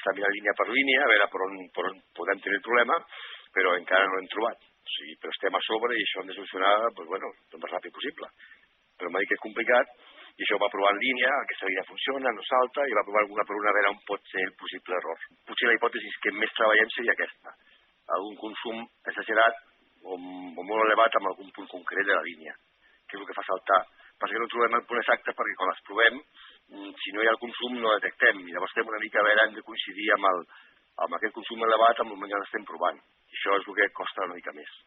està mirant línia per línia, a veure per on podem tenir el problema, però encara no l'hem trobat. O sigui, però estem a sobre i això hem de solucionar, doncs, bueno, el més ràpid possible. Però m'ha dit que és complicat i això ho va provar en línia, aquesta línia funciona, no salta, i va provar alguna per una a veure on pot ser el possible error. Potser la hipòtesi que més treballem seria aquesta. Algun consum exagerat o molt elevat amb algun punt concret de la línia, que és el que fa saltar. Passa que no trobem el punt exacte perquè quan les provem, si no hi ha el consum no detectem, i llavors estem una mica a veure, hem de coincidir amb aquest consum elevat amb el moment que l'estem provant. I això és el que costa una mica més.